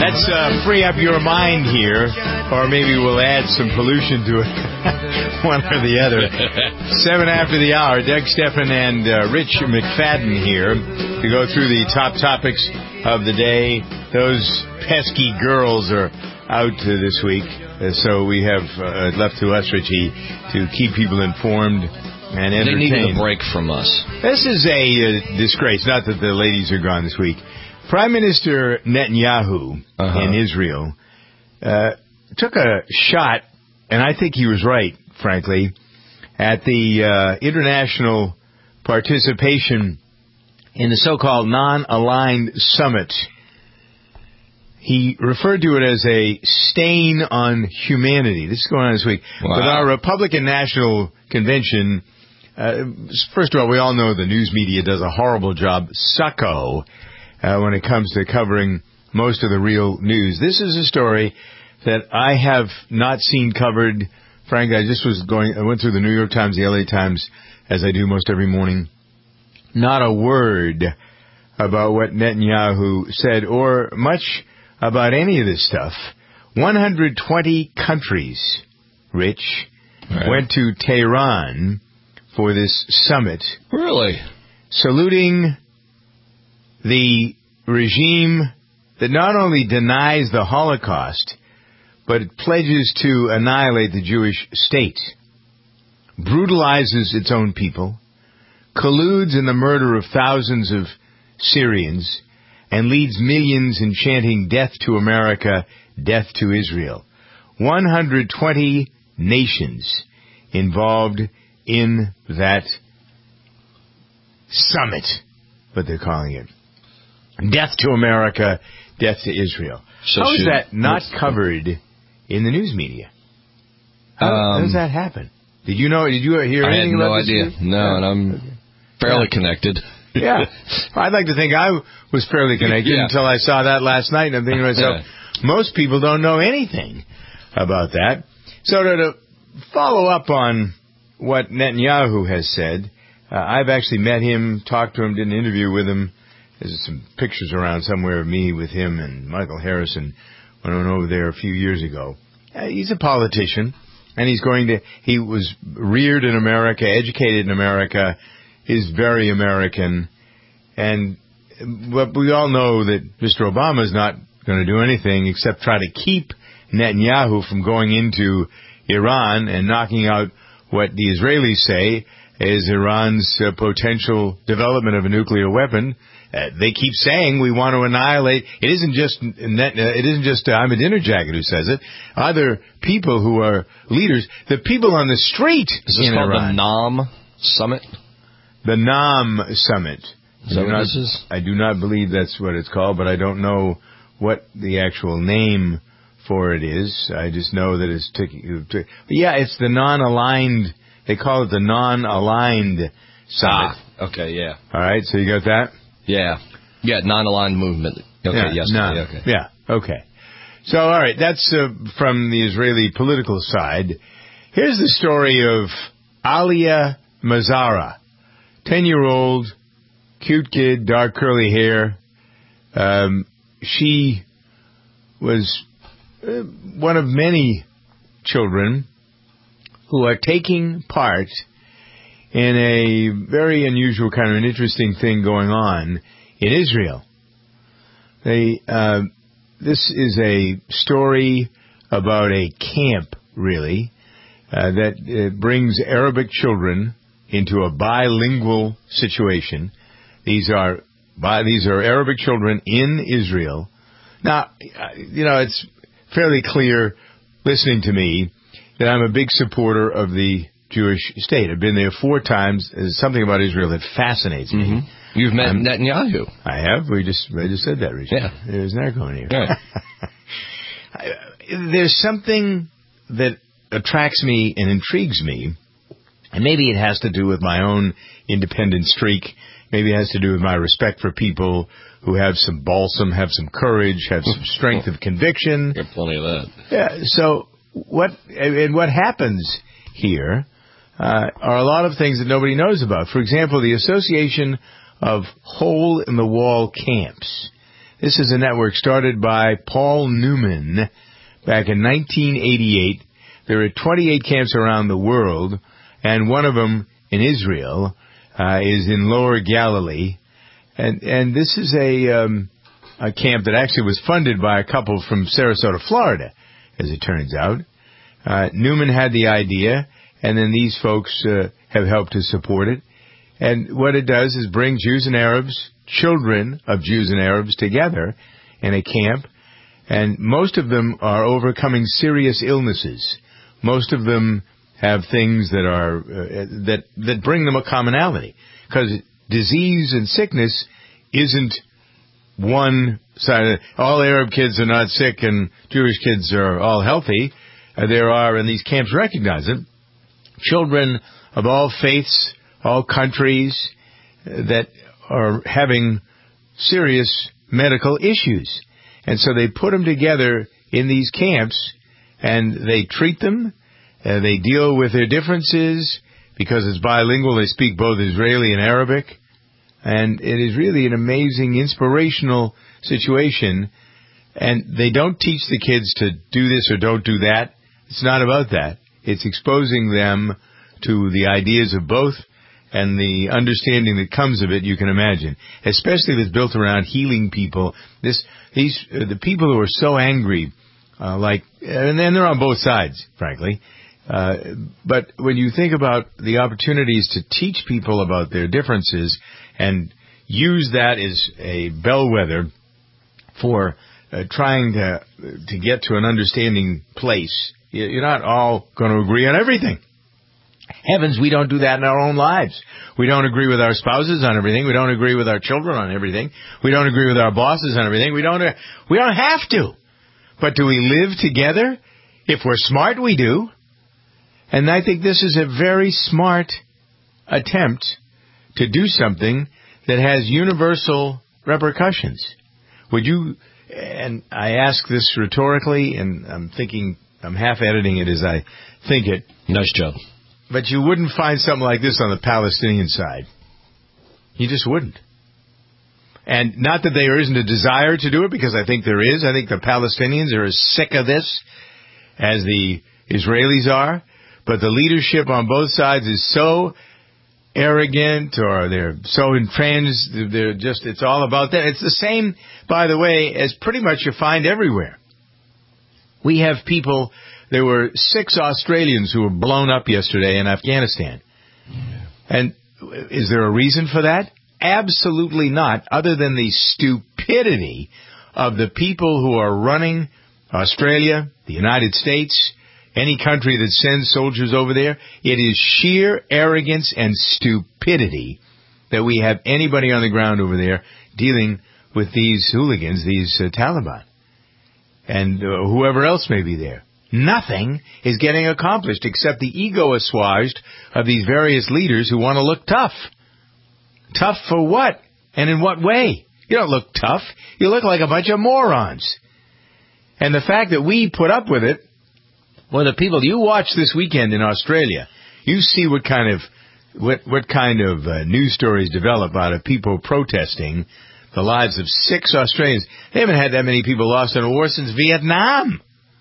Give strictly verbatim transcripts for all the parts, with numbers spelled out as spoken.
Let's uh, free up your mind here, or maybe we'll add some pollution to it, one or the other. Seven after the hour, Doug Stephan and uh, Rich McFadden here to go through the top topics of the day. Those pesky girls are out uh, this week, uh, so we have uh, left to us, Richie, to keep people informed and entertained. They needed a break from us. This is a uh, disgrace, not that the ladies are gone this week. Prime Minister Netanyahu uh-huh. in Israel uh, took a shot, and I think he was right, frankly, at the uh, international participation in the so-called non-aligned summit. He referred to it as a stain on humanity. This is going on this week. Wow. With our Republican National Convention, uh, first of all, we all know the news media does a horrible job, sucko, Uh, when it comes to covering most of the real news. This is a story that I have not seen covered. Frankly, I just was going, I went through the New York Times, the L A Times, as I do most every morning. Not a word about what Netanyahu said, or much about any of this stuff. one hundred twenty countries, Rich, right. went to Tehran for this summit. Really? Saluting the regime that not only denies the Holocaust, but it pledges to annihilate the Jewish state, brutalizes its own people, colludes in the murder of thousands of Syrians, and leads millions in chanting death to America, death to Israel. one hundred twenty nations involved in that summit, what they're calling it. Death to America, death to Israel. So how is that not covered in the news media? How, um, how does that happen? Did you know? Did you hear anything about this? I had no idea. No, yeah. and I'm okay. fairly yeah. connected. Yeah. I'd like to think I was fairly connected yeah. until I saw that last night, and I'm thinking to myself, yeah. most people don't know anything about that. So to, to follow up on what Netanyahu has said, uh, I've actually met him, talked to him, did an interview with him. There's some pictures around somewhere of me with him and Michael Harrison when I went over there a few years ago. Uh, he's a politician, and he's going to, he was reared in America, educated in America, is very American, and but we all know that Mister Obama is not going to do anything except try to keep Netanyahu from going into Iran and knocking out what the Israelis say is Iran's uh, potential development of a nuclear weapon. Uh, they keep saying we want to annihilate. It isn't just net, uh, it isn't just uh, I'm a dinner jacket who says it. Other people who are leaders, the people on the street. Is this in called Iran, the Nam Summit? The Nam Summit. Is that what not, this is? I do not believe that's what it's called, but I don't know what the actual name for it is. I just know that it's taking. T- yeah, it's the non-aligned. They call it the non-aligned summit. Ah, okay, yeah. All right, so you got that. Yeah. Yeah, non-aligned movement. Okay, yeah, yes. Non, okay. Yeah, okay. So, all right, that's uh, from the Israeli political side. Here's the story of Alia Mazara, ten-year-old, cute kid, dark curly hair. Um, she was uh, one of many children who are taking part in a very unusual kind of an interesting thing going on in Israel. They, uh, this is a story about a camp, really, uh, that uh, brings Arabic children into a bilingual situation. These are bi- these are Arabic children in Israel. Now, you know, it's fairly clear, listening to me, that I'm a big supporter of the Jewish state. I've been there four times. There's something about Israel that fascinates me. Mm-hmm. You've met um, Netanyahu. I have. We just I just said that, Richard. Yeah. There's an echo in here. Yeah. There's something that attracts me and intrigues me, and maybe it has to do with my own independent streak. Maybe it has to do with my respect for people who have some balsam, have some courage, have some strength of conviction. Got plenty of that. Yeah. So what and what happens here uh, are a lot of things that nobody knows about. For example, the Association of Hole-in-the-Wall Camps. This is a network started by Paul Newman back in nineteen eighty-eight. There are twenty-eight camps around the world, and one of them in Israel uh, is in Lower Galilee. And and this is a, um, a camp that actually was funded by a couple from Sarasota, Florida, as it turns out. Uh, Newman had the idea, and then these folks uh, have helped to support it. And what it does is bring Jews and Arabs, children of Jews and Arabs, together in a camp. And most of them are overcoming serious illnesses. Most of them have things that are uh, that that bring them a commonality. Because disease and sickness isn't one side. All Arab kids are not sick and Jewish kids are all healthy. Uh, there are, and these camps recognize it, children of all faiths, all countries uh, that are having serious medical issues. And so they put them together in these camps, and they treat them, uh, they deal with their differences, because it's bilingual, they speak both Israeli and Arabic, and it is really an amazing, inspirational situation. And they don't teach the kids to do this or don't do that. It's not about that. It's exposing them to the ideas of both and the understanding that comes of it, you can imagine. Especially if it's built around healing people. This, these, uh, the people who are so angry, uh, like, and then they're on both sides, frankly. Uh, but when you think about the opportunities to teach people about their differences and use that as a bellwether for uh, trying to to get to an understanding place, you're not all going to agree on everything. Heavens, we don't do that in our own lives. We don't agree with our spouses on everything. We don't agree with our children on everything. We don't agree with our bosses on everything. We don't. Uh, we don't have to. But do we live together? If we're smart, we do. And I think this is a very smart attempt to do something that has universal repercussions. Would you, and I ask this rhetorically, and I'm thinking, I'm half editing it as I think it. Nice job. But you wouldn't find something like this on the Palestinian side. You just wouldn't. And not that there isn't a desire to do it, because I think there is. I think the Palestinians are as sick of this as the Israelis are. But the leadership on both sides is so arrogant, or they're so entrenched, they're just, it's all about that. It's the same, by the way, as pretty much you find everywhere. We have people, there were six Australians who were blown up yesterday in Afghanistan. And is there a reason for that? Absolutely not, other than the stupidity of the people who are running Australia, the United States, any country that sends soldiers over there. It is sheer arrogance and stupidity that we have anybody on the ground over there dealing with these hooligans, these uh, Taliban, and uh, whoever else may be there. Nothing is getting accomplished except the ego assuaged of these various leaders who want to look tough. Tough for what? And in what way? You don't look tough. You look like a bunch of morons. And the fact that we put up with it, well, the people you watch this weekend in Australia, you see what kind of what what kind of uh, news stories develop out of people protesting the lives of six Australians. They haven't had that many people lost in a war since Vietnam.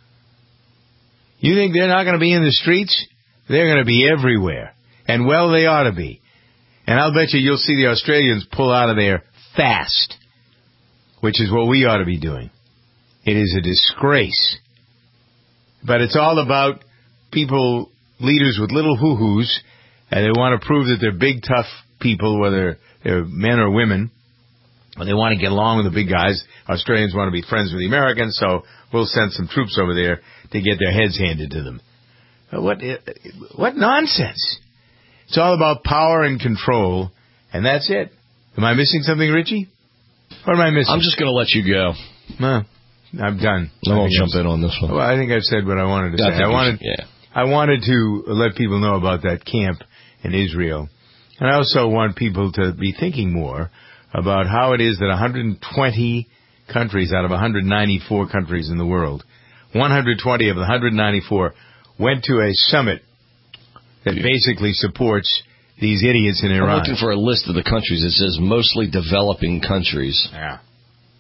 You think they're not going to be in the streets? They're going to be everywhere. And well, they ought to be. And I'll bet you you'll see the Australians pull out of there fast, which is what we ought to be doing. It is a disgrace. But it's all about people, leaders with little hoo-hoos, and they want to prove that they're big, tough people, whether they're men or women, and they want to get along with the big guys. Australians want to be friends with the Americans, so we'll send some troops over there to get their heads handed to them. What, what nonsense. It's all about power and control, and that's it. Am I missing something, Richie? What am I missing? I'm just going to let you go. No. I'm done. I won't jump in on this one. Well, I think I've said what I wanted to say. I wanted, yeah. I wanted to let people know about that camp in Israel. And I also want people to be thinking more about how it is that one hundred twenty countries out of one hundred ninety-four countries in the world, one hundred twenty of the one hundred ninety-four went to a summit that basically supports these idiots in Iran. I'm looking for a list of the countries. It says mostly developing countries. Yeah.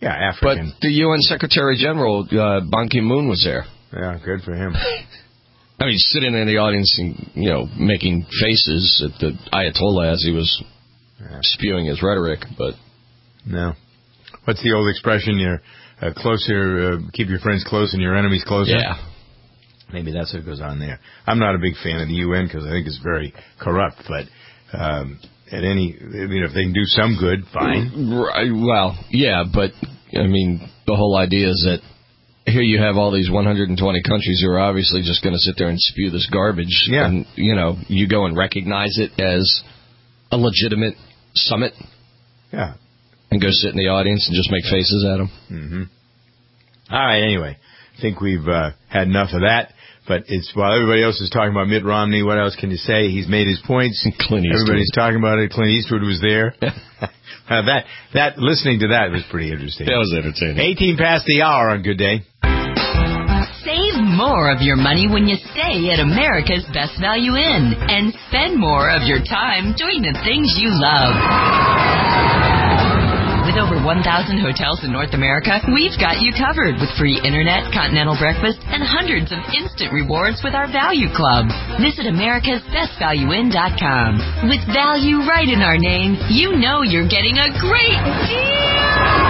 Yeah, African. But the U N Secretary General, uh, Ban Ki-moon, was there. Yeah, good for him. I mean, sitting in the audience and, you know, making faces at the Ayatollah as he was yeah. spewing his rhetoric, but... No. What's the old expression? You're uh, closer, uh, keep your friends close and your enemies closer? Yeah. Maybe that's what goes on there. I'm not a big fan of the U N because I think it's very corrupt, but um, at any, I mean, if they can do some good, fine. Right, well, yeah, but, I mean, the whole idea is that here you have all these one hundred twenty countries who are obviously just going to sit there and spew this garbage. Yeah. And, you know, you go and recognize it as a legitimate summit. Yeah. And go sit in the audience and just make faces at them. Mm-hmm. All right, anyway. I think we've uh, had enough of that. But it's while everybody else is talking about Mitt Romney, what else can you say? He's made his points. Clint Eastwood. Everybody's talking about it. Clint Eastwood was there. uh, that that listening to that was pretty interesting. That was entertaining. eighteen past the hour on Good Day. Save more of your money when you stay at America's Best Value Inn and spend more of your time doing the things you love. With over one thousand hotels in North America, we've got you covered with free internet, continental breakfast, and hundreds of instant rewards with our Value Club. Visit americas best value inn dot com. With value right in our name, you know you're getting a great deal.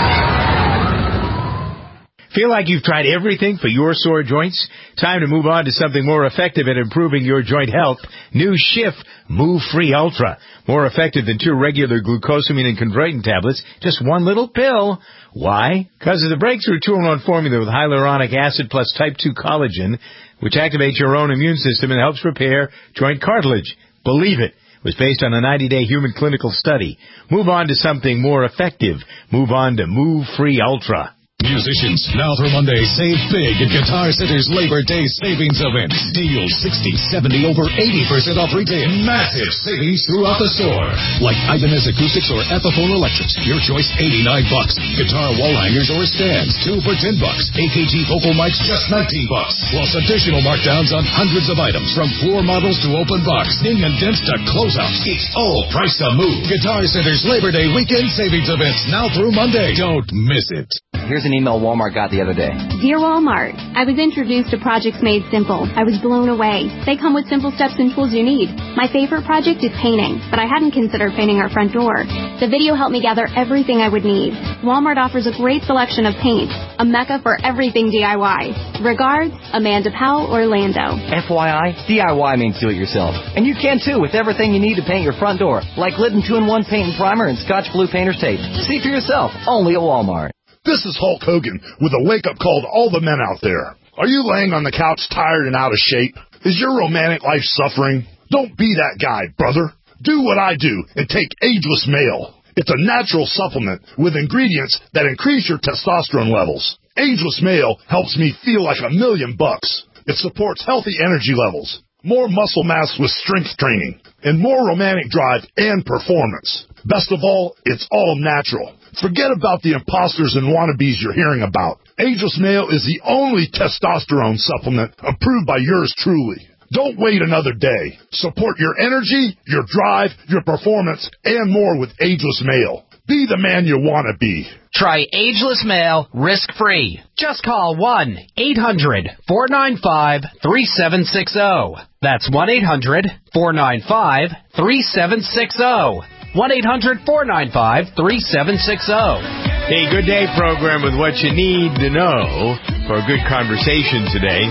Feel like you've tried everything for your sore joints? Time to move on to something more effective at improving your joint health. New Schiff Move Free Ultra. More effective than two regular glucosamine and chondroitin tablets. Just one little pill. Why? Because of the breakthrough two in one formula with hyaluronic acid plus type two collagen, which activates your own immune system and helps repair joint cartilage. Believe it. It was based on a ninety-day human clinical study. Move on to something more effective. Move on to Move Free Ultra. Musicians, now through Monday, save big at Guitar Center's Labor Day Savings Event. Deals sixty, seventy, over eighty percent off retail. Massive savings throughout the store. Like Ibanez Acoustics or Epiphone Electrics. Your choice, eighty-nine bucks. Guitar wall hangers or stands, two for ten bucks. A K G vocal mics, just nineteen bucks. Plus additional markdowns on hundreds of items, from floor models to open box, ding and dents to closeouts. It's all price to move. Guitar Center's Labor Day Weekend Savings Events, now through Monday. Don't miss it. Here's an email Walmart got the other day. Dear Walmart, I was introduced to Projects Made Simple. I was blown away. They come with simple steps and tools you need. My favorite project is painting, but I hadn't considered painting our front door. The video helped me gather everything I would need. Walmart offers a great selection of paints, a mecca for everything D I Y. Regards, Amanda Powell, Orlando. F Y I, D I Y means do it yourself. And you can too with everything you need to paint your front door, like Glidden two in one paint and primer and Scotch Blue painter's tape. See for yourself, only at Walmart. This is Hulk Hogan with a wake-up call to all the men out there. Are you laying on the couch tired and out of shape? Is your romantic life suffering? Don't be that guy, brother. Do what I do and take Ageless Male. It's a natural supplement with ingredients that increase your testosterone levels. Ageless Male helps me feel like a million bucks. It supports healthy energy levels, more muscle mass with strength training, and more romantic drive and performance. Best of all, it's all natural. Forget about the imposters and wannabes you're hearing about. Ageless Male is the only testosterone supplement approved by yours truly. Don't wait another day. Support your energy, your drive, your performance, and more with Ageless Male. Be the man you want to be. Try Ageless Male risk-free. Just call one eight hundred four nine five three seven six zero. That's one eight hundred four nine five three seven six zero. one eight hundred four nine five three seven six zero. Hey, Good Day program with what you need to know for a good conversation today.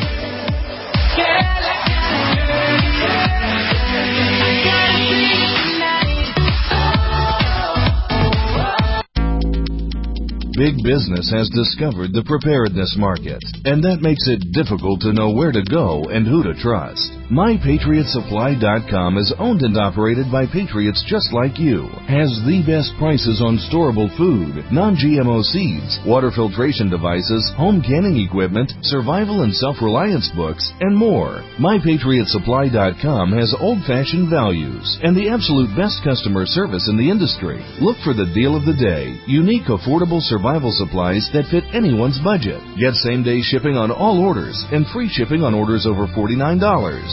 Big business has discovered the preparedness market, and that makes it difficult to know where to go and who to trust. My Patriot Supply dot com is owned and operated by patriots just like you, has the best prices on storable food, non-G M O seeds, water filtration devices, home canning equipment, survival and self-reliance books, and more. My Patriot Supply dot com has old-fashioned values and the absolute best customer service in the industry. Look for the deal of the day, unique, affordable survival supplies that fit anyone's budget. Get same-day shipping on all orders and free shipping on orders over forty-nine dollars.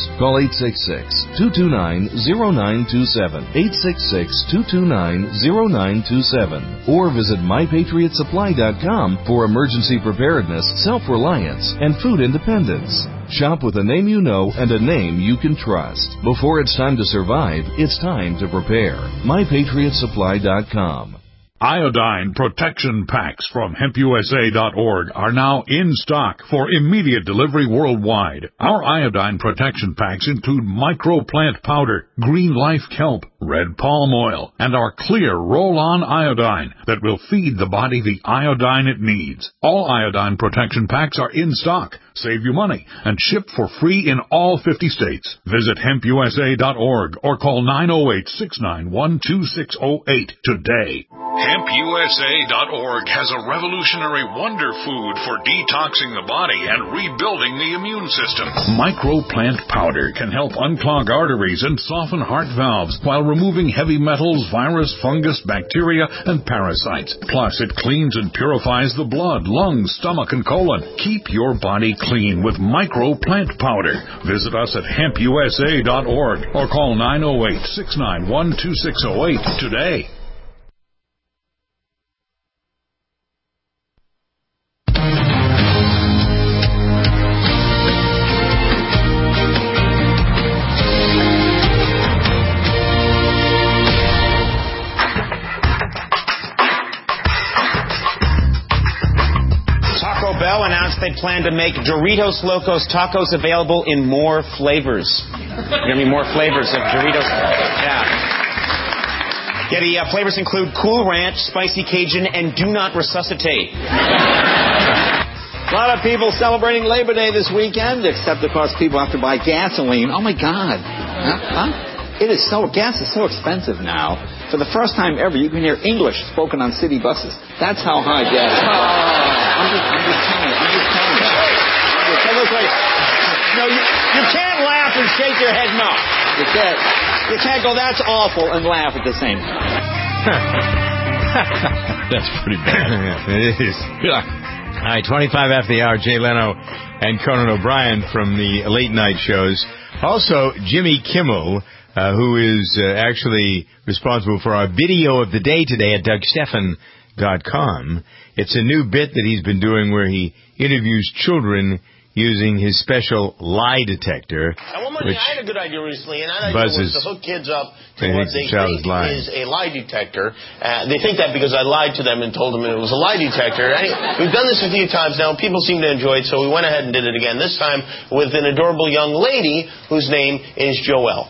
Call eight six six, two two nine, zero nine two seven, eight six six, two two nine, zero nine two seven, or visit my patriot supply dot com for emergency preparedness, self-reliance, and food independence. Shop with a name you know and a name you can trust. Before it's time to survive, it's time to prepare. my patriot supply dot com. Iodine protection packs from hemp U S A dot org are now in stock for immediate delivery worldwide. Our iodine protection packs include microplant powder, green life kelp, red palm oil, and our clear roll-on iodine that will feed the body the iodine it needs. All iodine protection packs are in stock. Save you money and ship for free in all fifty states. Visit hemp U S A dot org or call nine oh eight, six nine one, two six oh eight today. hemp U S A dot org has a revolutionary wonder food for detoxing the body and rebuilding the immune system. Microplant powder can help unclog arteries and soften heart valves while removing heavy metals, virus, fungus, bacteria, and parasites. Plus, it cleans and purifies the blood, lungs, stomach, and colon. Keep your body clean with Microplant powder. Visit us at hemp U S A dot org or call nine oh eight, six nine one, two six oh eight today. They plan to make Doritos Locos Tacos available in more flavors. There are going to be more flavors of Doritos. Yeah. Yeah, the uh, flavors include Cool Ranch, Spicy Cajun, and Do Not Resuscitate. A lot of people celebrating Labor Day this weekend, except, of course, people have to buy gasoline. Oh, my God. Huh? Huh? It is so, gas is so expensive now. For the first time ever, you can hear English spoken on city buses. That's how high gas is. Oh, I'm just, I'm just telling you. I'm just telling you. No, you, you can't laugh and shake your head no. You can't, you can't go, that's awful, and laugh at the same time. That's pretty bad. It is. Yeah. All right, twenty-five after the hour, Jay Leno and Conan O'Brien from the late night shows. Also, Jimmy Kimmel, uh, who is uh, actually responsible for our video of the day today at Doug Stephan dot com. It's a new bit that he's been doing where he interviews children using his special lie detector. And one more thing, I had a good idea recently, and that idea buzzes. was to hook kids up to They what think they the child think is lying. is a lie detector. Uh, they think that because I lied to them and told them it was a lie detector. Any, we've done this a few times now, and people seem to enjoy it, so we went ahead and did it again, this time with an adorable young lady whose name is Joelle.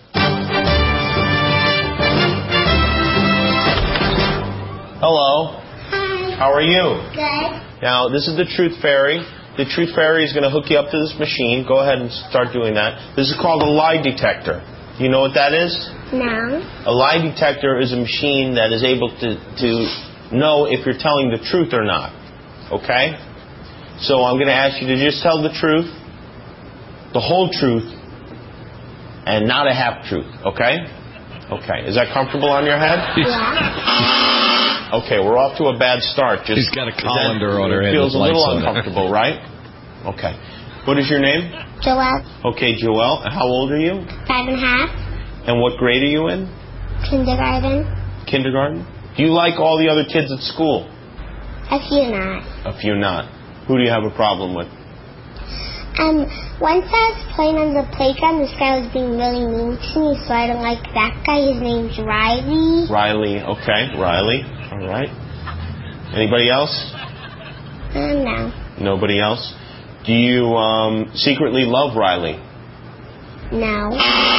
Hello. Hi. How are you? Good. Now, this is the Truth Fairy. The Truth Fairy is going to hook you up to this machine. Go ahead and start doing that. This is called a lie detector. You know what that is? No. A lie detector is a machine that is able to, to know if you're telling the truth or not. Okay? So I'm going to ask you to just tell the truth, the whole truth, and not a half truth. Okay? Okay. Is that comfortable on your head? Yeah. Okay, we're off to a bad start. Just, He's got a colander on her head. It feels a little on uncomfortable, right? Okay. What is your name? Joelle. Okay, Joelle. How old are you? Five and a half. And what grade are you in? Kindergarten. Kindergarten. Do you like all the other kids at school? A few not. A few not. Who do you have a problem with? Um, once I was playing on the playground, this guy was being really mean to me, so I don't like that guy. His name's Riley. Riley. Okay, Riley. All right. Anybody else? Um, no. Nobody else? Do you um, secretly love Riley? No.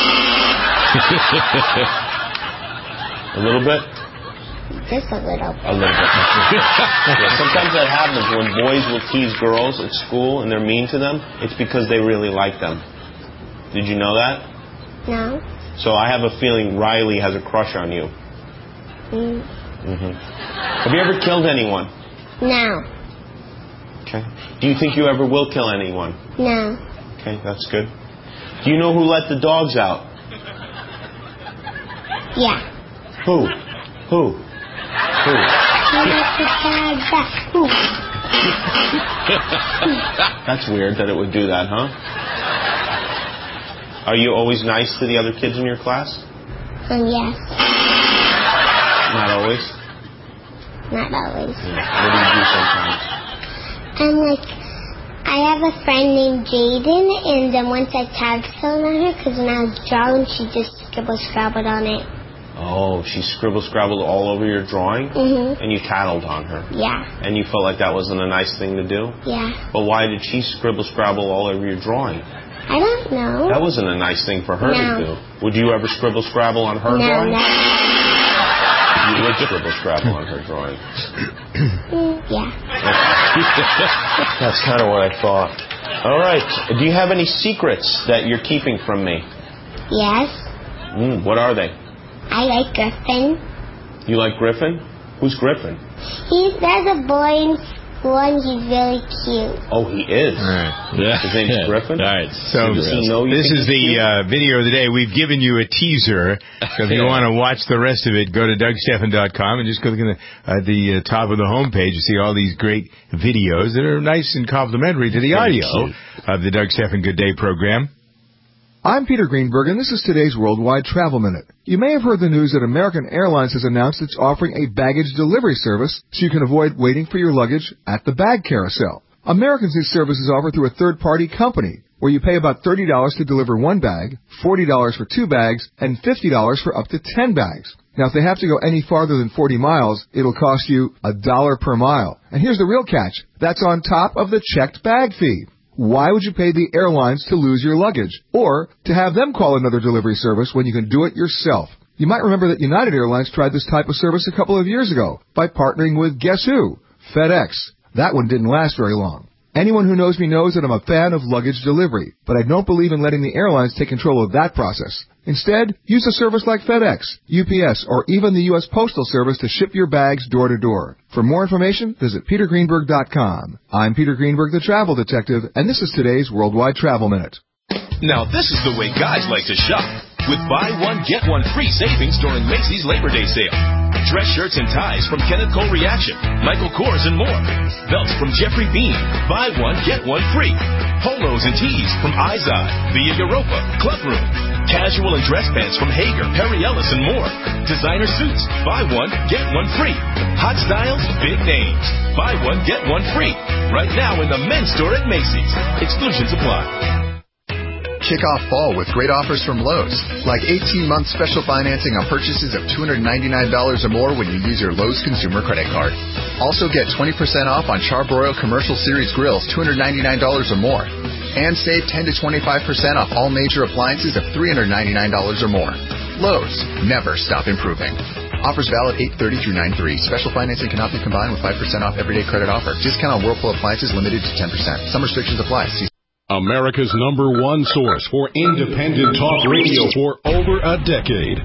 A little bit? Just a little bit. A little bit. Yeah, sometimes that happens when boys will tease girls at school and they're mean to them. It's because they really like them. Did you know that? No. So I have a feeling Riley has a crush on you. Mm. Mm-hmm. Have you ever killed anyone? No. Okay. Do you think you ever will kill anyone? No. Okay, that's good. Do you know who let the dogs out? Yeah. Who? Who? Who? Who? That's weird that it would do that, huh? Are you always nice to the other kids in your class? Um, yes. Not always? Not always. Yeah. What do you do sometimes? I'm like, I have a friend named Jaden, and then once I tagged someone on her, because when I was drawing, she just scribble-scrabbled on it. Oh, she scribble-scrabbled all over your drawing? Mm-hmm. And you tattled on her? Yeah. And you felt like that wasn't a nice thing to do? Yeah. But why did she scribble-scrabble all over your drawing? I don't know. That wasn't a nice thing for her no. to do. Would you ever scribble-scrabble on her no, drawing? No, You would scribble-scrabble on her drawing? Mm, yeah. That's kind of what I thought. All right. Do you have any secrets that you're keeping from me? Yes. Mm, what are they? I like Griffin. You like Griffin? Who's Griffin? He's there's a boy in school and he's really cute. Oh, he is? All right. Yeah. His name's yeah. Griffin? All right. So does he know you this is the uh, video of the day. We've given you a teaser. So if you want to watch the rest of it, go to Doug Stephan dot com and just click on the, uh, the uh, top of the homepage. You see all these great videos that are nice and complimentary to the audio of the Doug Stephan Good Day program. I'm Peter Greenberg, and this is today's Worldwide Travel Minute. You may have heard the news that American Airlines has announced it's offering a baggage delivery service so you can avoid waiting for your luggage at the bag carousel. Americans need services offered through a third-party company, where you pay about thirty dollars to deliver one bag, forty dollars for two bags, and fifty dollars for up to ten bags. Now, if they have to go any farther than forty miles, it'll cost you a dollar per mile. And here's the real catch. That's on top of the checked bag fee. Why would you pay the airlines to lose your luggage, or to have them call another delivery service when you can do it yourself? You might remember that United Airlines tried this type of service a couple of years ago by partnering with guess who? FedEx. That one didn't last very long. Anyone who knows me knows that I'm a fan of luggage delivery, but I don't believe in letting the airlines take control of that process. Instead, use a service like FedEx, U P S, or even the U S Postal Service to ship your bags door to door. For more information, visit Peter Greenberg dot com. I'm Peter Greenberg, the Travel Detective, and this is today's Worldwide Travel Minute. Now this is the way guys like to shop. With buy one, get one free savings during Macy's Labor Day sale. Dress shirts and ties from Kenneth Cole Reaction, Michael Kors, and more. Belts from Jeffrey Beam. Buy one, get one free. Polos and tees from Izod, Via Europa, Club Room. Casual and dress pants from Hager, Perry Ellis, and more. Designer suits. Buy one, get one free. Hot styles, big names. Buy one, get one free. Right now in the men's store at Macy's. Exclusions apply. Kick off fall with great offers from Lowe's, like eighteen-month special financing on purchases of two hundred ninety-nine dollars or more when you use your Lowe's Consumer Credit Card. Also get twenty percent off on Char-Broil Commercial Series grills, two hundred ninety-nine dollars or more. And save ten to twenty-five percent off all major appliances of three hundred ninety-nine dollars or more. Lowe's, never stop improving. Offers valid eight thirty through nine three. Special financing cannot be combined with five percent off everyday credit offer. Discount on Whirlpool appliances limited to ten percent. Some restrictions apply. See America's number one source for independent talk radio for over a decade.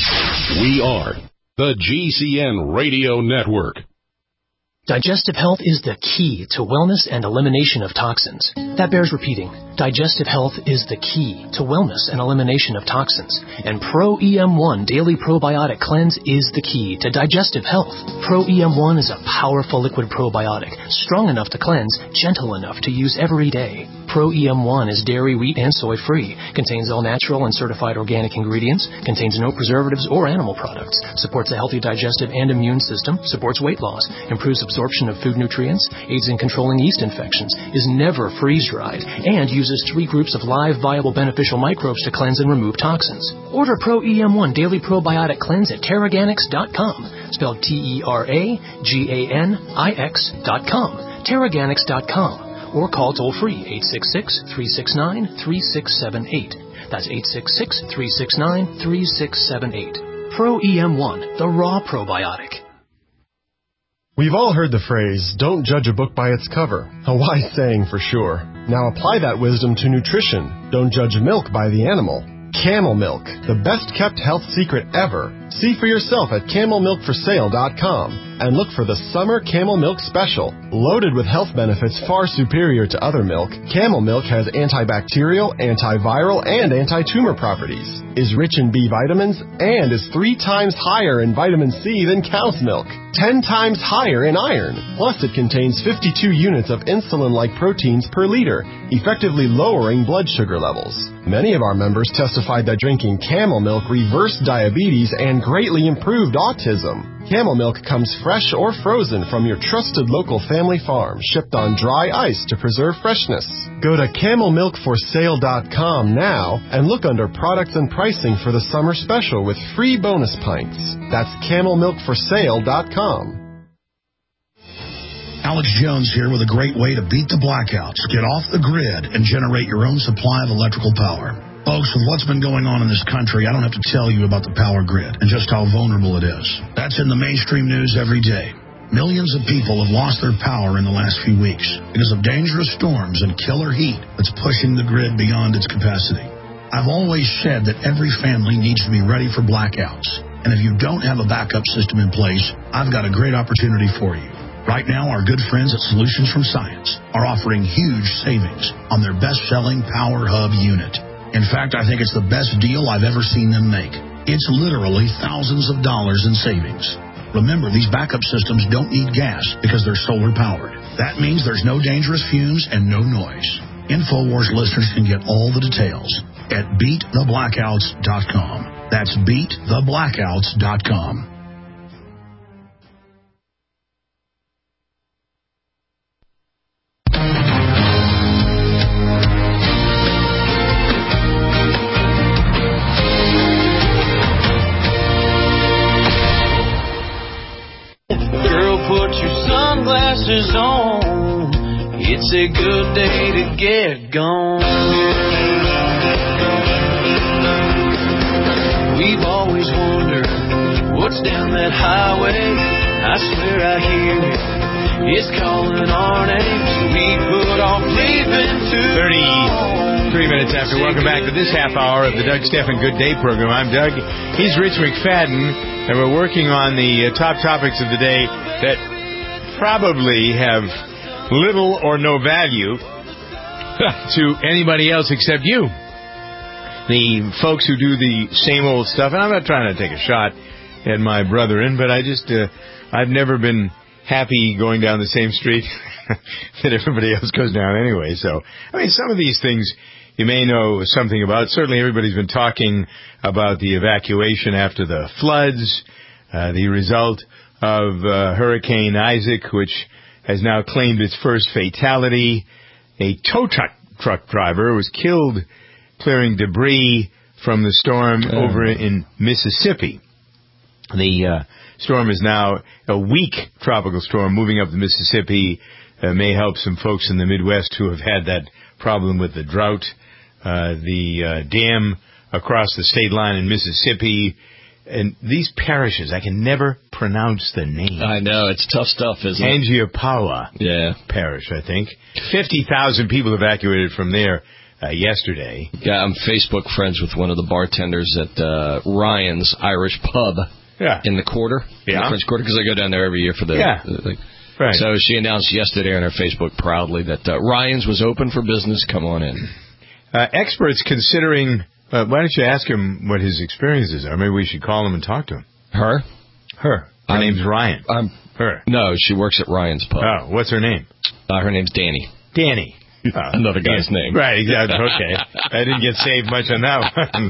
We are the G C N Radio Network. Digestive health is the key to wellness and elimination of toxins. That bears repeating. Digestive health is the key to wellness and elimination of toxins. And Pro E M one Daily Probiotic Cleanse is the key to digestive health. Pro E M one is a powerful liquid probiotic, strong enough to cleanse, gentle enough to use every day. Pro E M one is dairy, wheat, and soy-free, contains all natural and certified organic ingredients, contains no preservatives or animal products, supports a healthy digestive and immune system, supports weight loss, improves absorption of food nutrients, aids in controlling yeast infections, is never freeze-dried, and uses three groups of live, viable, beneficial microbes to cleanse and remove toxins. Order Pro E M one Daily Probiotic Cleanse at Teraganix dot com, spelled T E R A G A N I X dot com, Teraganix dot com. Or call toll-free eight six six, three six nine, three six seven eight. That's eight six six, three six nine, three six seven eight. Pro E M one, the raw probiotic. We've all heard the phrase, don't judge a book by its cover. A wise saying for sure. Now apply that wisdom to nutrition. Don't judge milk by the animal. Camel Milk, the best-kept health secret ever. See for yourself at camel milk for sale dot com. and look for the Summer Camel Milk Special. Loaded with health benefits far superior to other milk, Camel Milk has antibacterial, antiviral, and anti-tumor properties, is rich in B vitamins, and is three times higher in vitamin C than cow's milk, ten times higher in iron. Plus, it contains fifty-two units of insulin-like proteins per liter, effectively lowering blood sugar levels. Many of our members testified that drinking Camel Milk reversed diabetes and greatly improved autism. Camel Milk comes fresh or frozen from your trusted local family farm, shipped on dry ice to preserve freshness. Go to camel milk for sale dot com now and look under products and pricing for the summer special with free bonus pints. That's camel milk for sale dot com. Alex Jones here with a great way to beat the blackouts, get off the grid, and generate your own supply of electrical power. Folks, with what's been going on in this country, I don't have to tell you about the power grid and just how vulnerable it is. That's in the mainstream news every day. Millions of people have lost their power in the last few weeks because of dangerous storms and killer heat that's pushing the grid beyond its capacity. I've always said that every family needs to be ready for blackouts. And if you don't have a backup system in place, I've got a great opportunity for you. Right now, our good friends at Solutions from Science are offering huge savings on their best-selling Power Hub unit. In fact, I think it's the best deal I've ever seen them make. It's literally thousands of dollars in savings. Remember, these backup systems don't need gas because they're solar-powered. That means there's no dangerous fumes and no noise. InfoWars listeners can get all the details at beat the blackouts dot com. That's beat the blackouts dot com. Sunglasses on, it's a good day to get gone. We've always wondered what's down that highway. I swear I hear it, it's calling our names. We put off leaving to thirty-three minutes after. Welcome back to this half hour of the Doug Stephan Good Day program. I'm Doug. He's Rich McFadden, and we're working on the uh, top topics of the day that probably have little or no value to anybody else except you. The folks who do the same old stuff, and I'm not trying to take a shot at my brethren, but I just, uh, I've never been happy going down the same street that everybody else goes down anyway. So, I mean, some of these things you may know something about. Certainly everybody's been talking about the evacuation after the floods, uh, the result of uh, Hurricane Isaac, which has now claimed its first fatality. A tow truck, truck driver was killed clearing debris from the storm oh. over in Mississippi. The uh, storm is now a weak tropical storm moving up the Mississippi. Uh, may help some folks in the Midwest who have had that problem with the drought. Uh, the uh, dam across the state line in Mississippi. And these parishes, I can never pronounce the name. I know, it's tough stuff, isn't it? Tangipahoa yeah. Parish, I think. fifty thousand people evacuated from there uh, yesterday. Yeah, I'm Facebook friends with one of the bartenders at uh, Ryan's Irish Pub yeah. in the Quarter, yeah. in the French Quarter, because I go down there every year for the... Yeah. the right. So she announced yesterday on her Facebook proudly that uh, Ryan's was open for business. Come on in. Uh, experts considering... Uh, why don't you ask him what his experiences are? Maybe we should call him and talk to him. Her? Her. Her I'm, name's Ryan. I'm, her. No, she works at Ryan's Pub. Oh, what's her name? Uh, her name's Danny. Danny. Oh, Another guy's yeah. name. Right, exactly. Okay. I didn't get saved much on that one.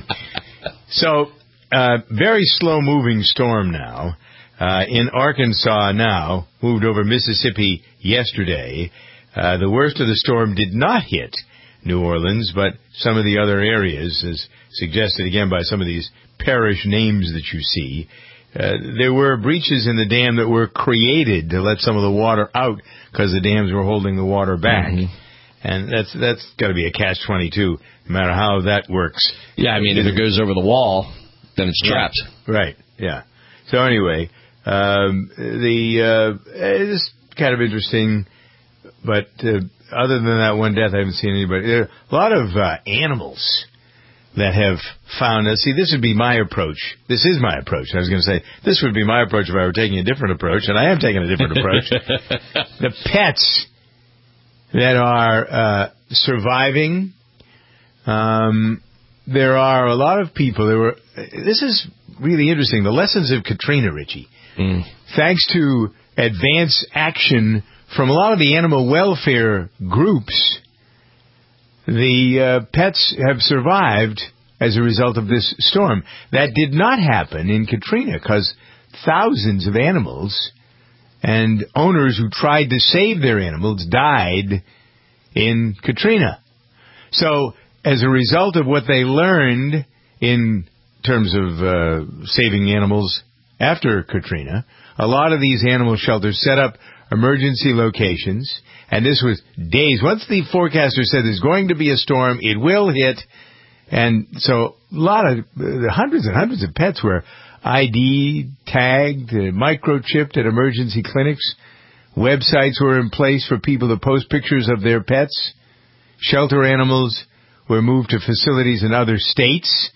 So, uh, very slow-moving storm now. Uh, in Arkansas now, moved over Mississippi yesterday. Uh, the worst of the storm did not hit New Orleans, but some of the other areas, as suggested again by some of these parish names that you see. Uh, there were breaches in the dam that were created to let some of the water out because the dams were holding the water back. Mm-hmm. And that's that's got to be a catch twenty-two, no matter how that works. Yeah, I mean, if it goes over the wall, then it's trapped. Right, right. Yeah. So anyway, um, the uh, it's kind of interesting, but uh, other than that one death, I haven't seen anybody. There are a lot of uh, animals that have found us. See, this would be my approach. This is my approach. I was going to say, this would be my approach if I were taking a different approach, and I am taking a different approach. The pets that are uh, surviving, um, there are a lot of people that were... This is really interesting. The lessons of Katrina, Richie. Mm. Thanks to advance action from a lot of the animal welfare groups, the uh, pets have survived as a result of this storm. That did not happen in Katrina because thousands of animals and owners who tried to save their animals died in Katrina. So, as a result of what they learned in terms of uh, saving animals after Katrina, a lot of these animal shelters set up emergency locations, and this was days. Once the forecaster said there's going to be a storm, it will hit, and so a lot of, uh, hundreds and hundreds of pets were I D tagged, uh, microchipped at emergency clinics. Websites were in place for people to post pictures of their pets. Shelter animals were moved to facilities in other states.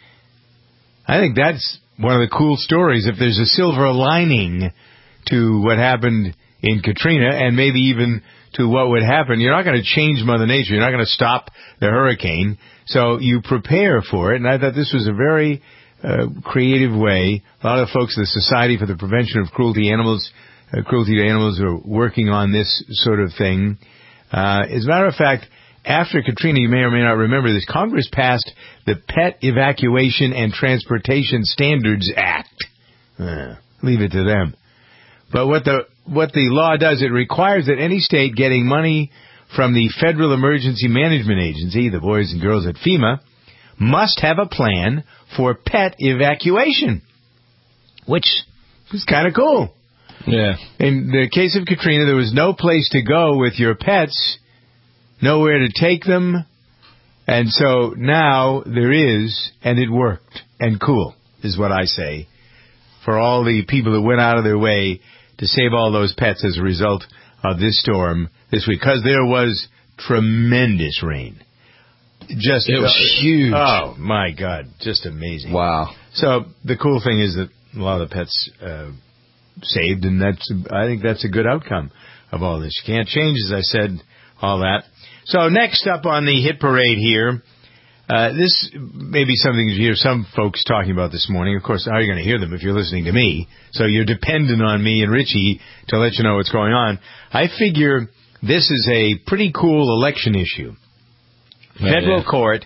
I think that's one of the cool stories. If there's a silver lining to what happened in Katrina, and maybe even to what would happen, you're not going to change Mother Nature. You're not going to stop the hurricane. So you prepare for it. And I thought this was a very uh, creative way. A lot of folks, the Society for the Prevention of Cruelty to Animals, uh, Cruelty to Animals, are working on this sort of thing. Uh, as a matter of fact, after Katrina, you may or may not remember this, Congress passed the Pet Evacuation and Transportation Standards Act. Uh, leave it to them. But what the what the law does, it requires that any state getting money from the Federal Emergency Management Agency, the boys and girls at FEMA, must have a plan for pet evacuation, which is kind of cool. Yeah. In the case of Katrina, there was no place to go with your pets, nowhere to take them, and so now there is, and it worked, and cool, is what I say, for all the people that went out of their way to save all those pets as a result of this storm this week, because there was tremendous rain. Just It was uh, huge. Oh, my God, just amazing. Wow. So the cool thing is that a lot of the pets uh, saved, and that's I think that's a good outcome of all this. You can't change, as I said, all that. So next up on the hit parade here, uh, this may be something you hear some folks talking about this morning. Of course, how are you going to hear them if you're listening to me? So you're dependent on me and Richie to let you know what's going on. I figure this is a pretty cool election issue. Yeah, Federal yeah. court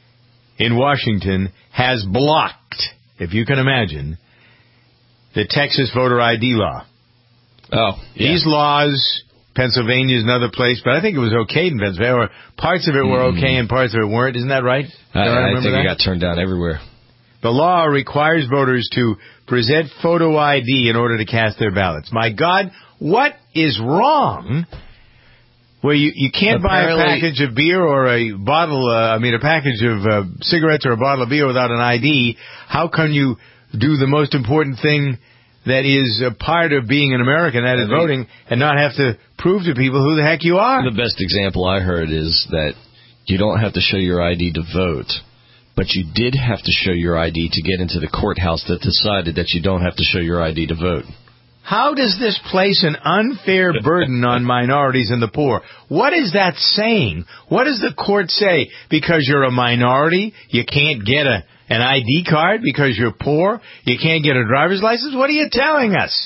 in Washington has blocked, if you can imagine, the Texas voter I D law. Oh, yeah. These laws, Pennsylvania is another place, but I think it was okay in Pennsylvania. Or parts of it were Mm. okay and parts of it weren't. Isn't that right? I, Don't I remember think that? it got turned down everywhere. The law requires voters to present photo I D in order to cast their ballots. My God, what is wrong? Well, you, you can't Apparently, buy a package of beer or a bottle, uh, I mean, a package of uh, cigarettes or a bottle of beer without an I D. How can you do the most important thing that is a part of being an American, that is voting, and not have to prove to people who the heck you are? The best example I heard is that you don't have to show your I D to vote, but you did have to show your I D to get into the courthouse that decided that you don't have to show your I D to vote. How does this place an unfair burden on minorities and the poor? What is that saying? What does the court say? Because you're a minority, you can't get a an I D card? Because you're poor, you can't get a driver's license? What are you telling us?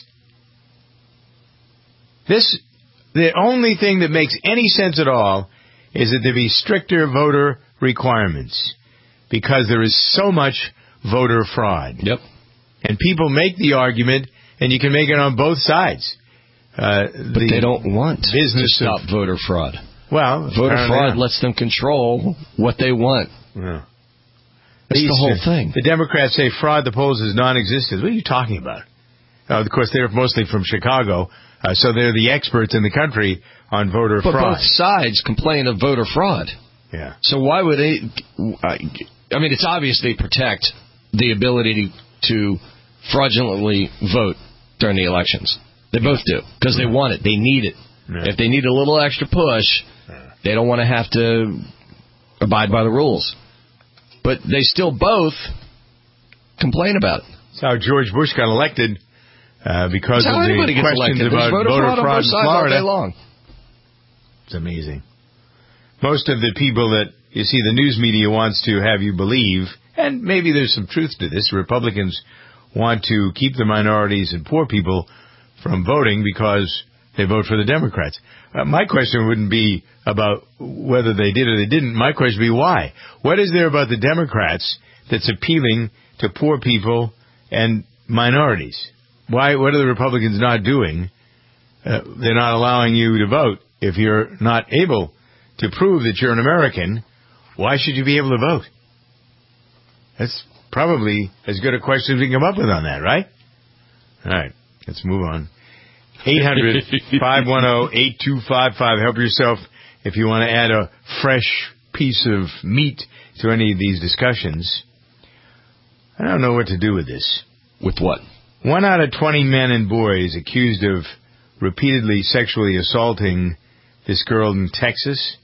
This, the only thing that makes any sense at all is that there be stricter voter requirements, because there is so much voter fraud. Yep. And people make the argument, and you can make it on both sides. Uh, but the they don't want business to stop of, voter fraud. Well, voter fraud not. lets them control what they want. Yeah. That's These, the whole thing. The Democrats say fraud the polls is non-existent. What are you talking about? Uh, of course, they're mostly from Chicago, uh, so they're the experts in the country on voter but fraud. But both sides complain of voter fraud. Yeah. So why would they... I mean, it's obvious they protect the ability to, to fraudulently vote during the elections. They both do, because they want it. They need it. Yeah. If they need a little extra push, they don't want to have to abide by the rules. but they still both complain about it. That's how George Bush got elected, uh, because That's of how the anybody gets questions elected. about There's voter fraud on fraud both in sides all Florida. day long. It's amazing. Most of the people that, you see, the news media wants to have you believe, and maybe there's some truth to this, Republicans want to keep the minorities and poor people from voting because they vote for the Democrats. Uh, my question wouldn't be about whether they did or they didn't. My question would be why. What is there about the Democrats that's appealing to poor people and minorities? Why? What are the Republicans not doing? Uh, they're not allowing you to vote. If you're not able to prove that you're an American, why should you be able to vote? That's probably as good a question as we can come up with on that, right? All right, let's move on. eight hundred, five one zero, eight two five five. Help yourself if you want to add a fresh piece of meat to any of these discussions. I don't know what to do with this. With what? One out of twenty men and boys accused of repeatedly sexually assaulting this girl in Texas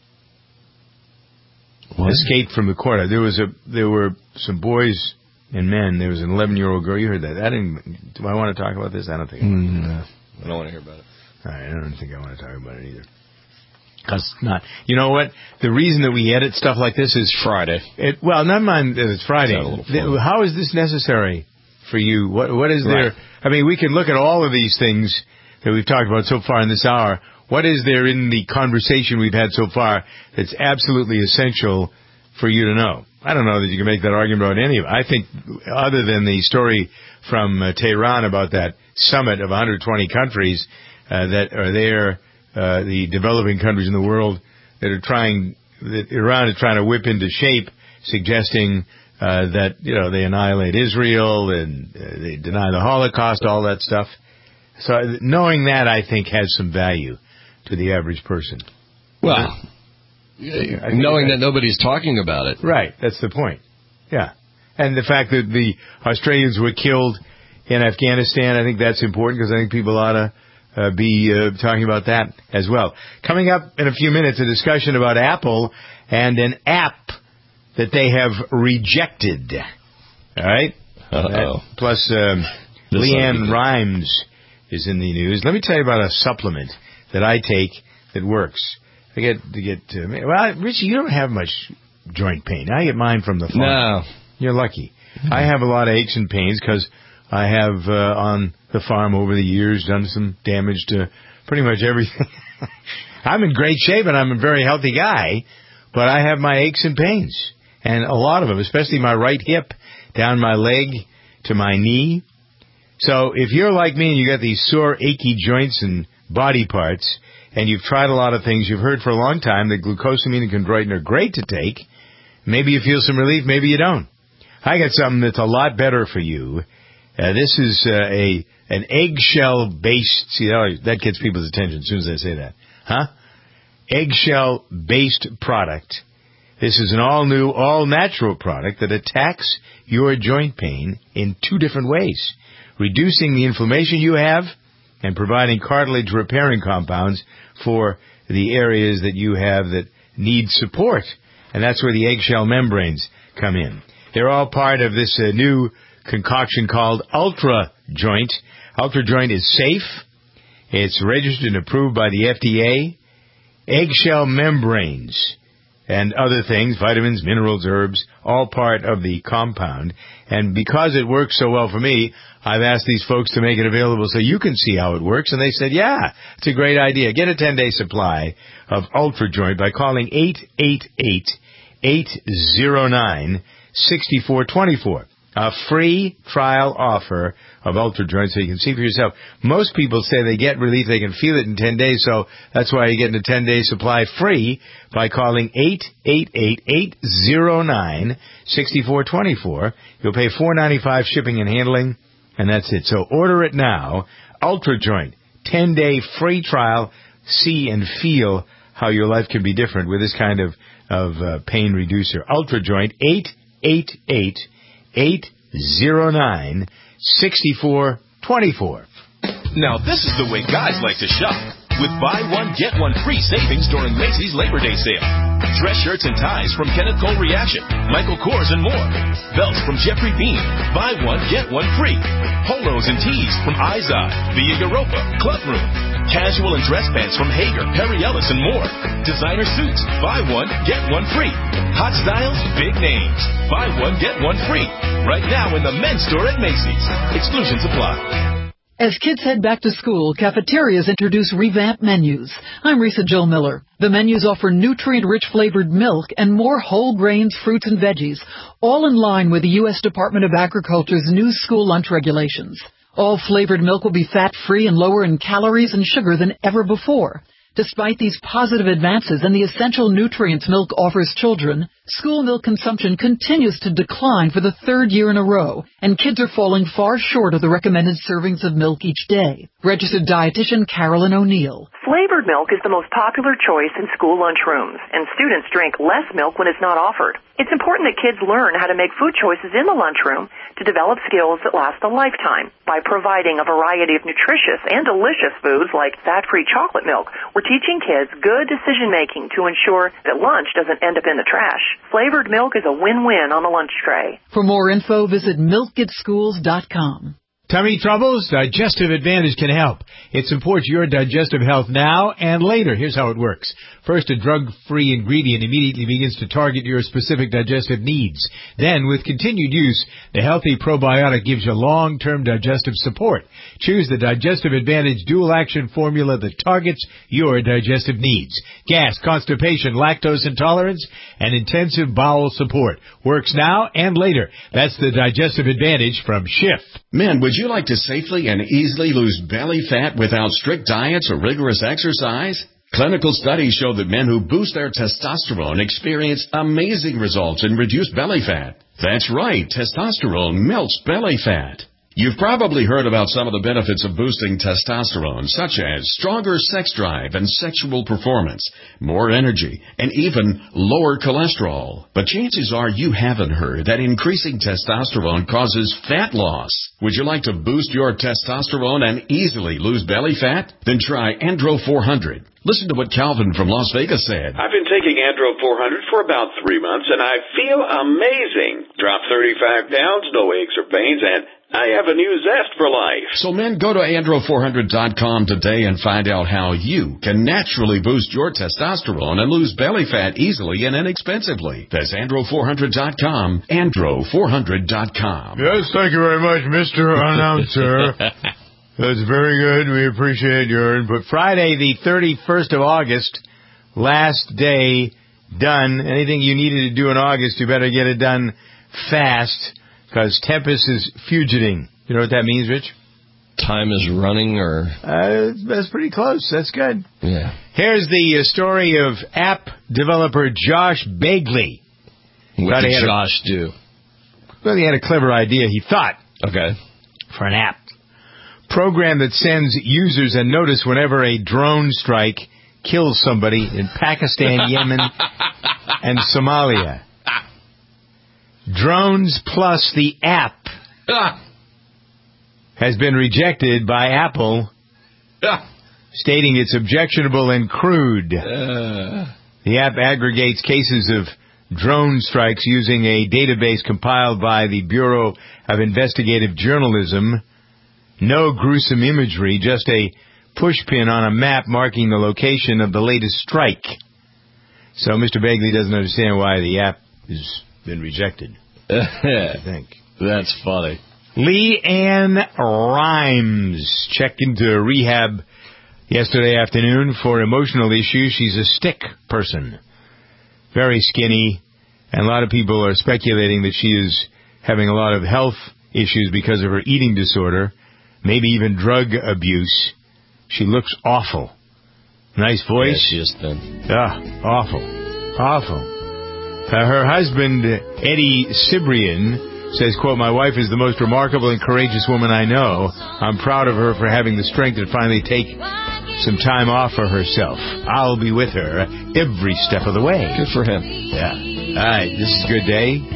what? escaped from the court. There was a there were some boys and men. There was an eleven-year-old girl. You heard that? I didn't. Do I want to talk about this? I don't think. I, mm, no. I don't want to hear about it. All right, I don't think I want to talk about it either. Because not. You know what? The reason that we edit stuff like this is Friday. It, well, never mind that it's Friday. The, how is this necessary for you? What What is right. there? I mean, we can look at all of these things that we've talked about so far in this hour. What is there in the conversation we've had so far that's absolutely essential for you to know? I don't know that you can make that argument about any of it. I think other than the story from uh, Tehran about that summit of one hundred twenty countries uh, that are there, uh, the developing countries in the world that are trying, that Iran is trying to whip into shape, suggesting uh, that, you know, they annihilate Israel and uh, they deny the Holocaust, all that stuff. So knowing that, I think, has some value to the average person. Well, yeah, knowing that nobody's talking about it. Right, that's the point. Yeah. And the fact that the Australians were killed in Afghanistan, I think that's important because I think people ought to uh, be uh, talking about that as well. Coming up in a few minutes, a discussion about Apple and an app that they have rejected. All right? Uh-oh. Plus, um, Leanne Rimes is in the news. Let me tell you about a supplement that I take that works. I get to get uh, well, Richie, you don't have much joint pain. I get mine from the farm. No, you're lucky. I have a lot of aches and pains because I have uh, on the farm over the years done some damage to pretty much everything. I'm in great shape and I'm a very healthy guy, but I have my aches and pains, and a lot of them, especially my right hip, down my leg to my knee. So if you're like me and you got these sore, achy joints and body parts, and you've tried a lot of things, you've heard for a long time that glucosamine and chondroitin are great to take, maybe you feel some relief, maybe you don't. I got something that's a lot better for you. Uh, this is uh, a an eggshell-based, see, that gets people's attention as soon as I say that. Huh? Eggshell-based product. This is an all-new, all-natural product that attacks your joint pain in two different ways, reducing the inflammation you have and providing cartilage repairing compounds for the areas that you have that need support. And that's where the eggshell membranes come in. They're all part of this uh, new concoction called Ultra Joint. Ultra Joint is safe. It's registered and approved by the F D A. Eggshell membranes and other things, vitamins, minerals, herbs, all part of the compound. And because it works so well for me, I've asked these folks to make it available so you can see how it works. And they said, yeah, it's a great idea. Get a ten-day supply of Ultra Joint by calling eight eight eight, eight zero nine, six four two four. A free trial offer of Ultra Joint so you can see for yourself. Most people say they get relief, they can feel it in ten days, so that's why you're getting a ten-day supply free by calling eight eight eight, eight zero nine, six four two four. You'll pay four ninety-five shipping and handling, and that's it. So order it now. Ultra Joint, ten-day free trial. See and feel how your life can be different with this kind of, of uh, pain reducer. Ultra Joint, eight eight eight, eight zero nine, six four two four. Now, this is the way guys like to shop. with buy one, get one free savings during Macy's Labor Day sale. Dress shirts and ties from Kenneth Cole Reaction, Michael Kors, and more. Belts from Jeffrey Bean, buy one, get one free. Polos and tees from Izod, Via Europa, Club Room. Casual and dress pants from Hager, Perry Ellis, and more. Designer suits, buy one, get one free. Hot styles, big names. Buy one, get one free. Right now in the men's store at Macy's. Exclusions apply. As kids head back to school, cafeterias introduce revamped menus. I'm Risa Joe Miller. The menus offer nutrient-rich flavored milk and more whole grains, fruits, and veggies, all in line with the U S Department of Agriculture's new school lunch regulations. All flavored milk will be fat-free and lower in calories and sugar than ever before. Despite these positive advances and the essential nutrients milk offers children, school milk consumption continues to decline for the third year in a row, and kids are falling far short of the recommended servings of milk each day. Registered dietitian Carolyn O'Neill. Flavored milk is the most popular choice in school lunchrooms, and students drink less milk when it's not offered. It's important that kids learn how to make food choices in the lunchroom to develop skills that last a lifetime. By providing a variety of nutritious and delicious foods like fat-free chocolate milk, we're teaching kids good decision-making to ensure that lunch doesn't end up in the trash. Flavored milk is a win-win on the lunch tray. For more info, visit milk at schools dot com. Tummy troubles? Digestive Advantage can help. It supports your digestive health now and later. Here's how it works. First, a drug-free ingredient immediately begins to target your specific digestive needs. Then, with continued use, the healthy probiotic gives you long-term digestive support. Choose the Digestive Advantage dual-action formula that targets your digestive needs. Gas, constipation, lactose intolerance, and intensive bowel support. Works now and later. That's the Digestive Advantage from Schiff. Men, would you like to safely and easily lose belly fat without strict diets or rigorous exercise? Clinical studies show that men who boost their testosterone experience amazing results in reduced belly fat. That's right, testosterone melts belly fat. You've probably heard about some of the benefits of boosting testosterone, such as stronger sex drive and sexual performance, more energy, and even lower cholesterol. But chances are you haven't heard that increasing testosterone causes fat loss. Would you like to boost your testosterone and easily lose belly fat? Then try Andro four hundred. Listen to what Calvin from Las Vegas said. I've been taking Andro four hundred for about three months, and I feel amazing. Dropped thirty-five pounds, no aches or pains, and I have a new zest for life. So men, go to andro four hundred dot com today and find out how you can naturally boost your testosterone and lose belly fat easily and inexpensively. That's andro four hundred dot com, andro four hundred dot com. Yes, thank you very much, Mister Announcer. That's very good. We appreciate your input. Friday, the thirty-first of August, last day done. Anything you needed to do in August, you better get it done fast, because Tempest is fugiting. You know what that means, Rich? Time is running, or? Uh, that's pretty close. That's good. Yeah. Here's the uh, story of app developer Josh Begley. What did Josh a, do? Well, he had a clever idea, he thought. Okay. For an app. Program that sends users a notice whenever a drone strike kills somebody in Pakistan, Yemen, and Somalia. Drones Plus, the app, has been rejected by Apple, stating it's objectionable and crude. Uh. The app aggregates cases of drone strikes using a database compiled by the Bureau of Investigative Journalism. No gruesome imagery, just a pushpin on a map marking the location of the latest strike. So Mister Begley doesn't understand why the app has been rejected. I think. That's funny. Lee Ann Rimes checked into rehab yesterday afternoon for emotional issues. She's a stick person. Very skinny, and a lot of people are speculating that she is having a lot of health issues because of her eating disorder, maybe even drug abuse. She looks awful. Nice voice. Yeah, she is thin. Ah, awful. Awful. Uh, her husband, Eddie Cibrian, says, quote, "My wife is the most remarkable and courageous woman I know. I'm proud of her for having the strength to finally take some time off for herself. I'll be with her every step of the way." Good for him. Yeah. All right, this is a good day.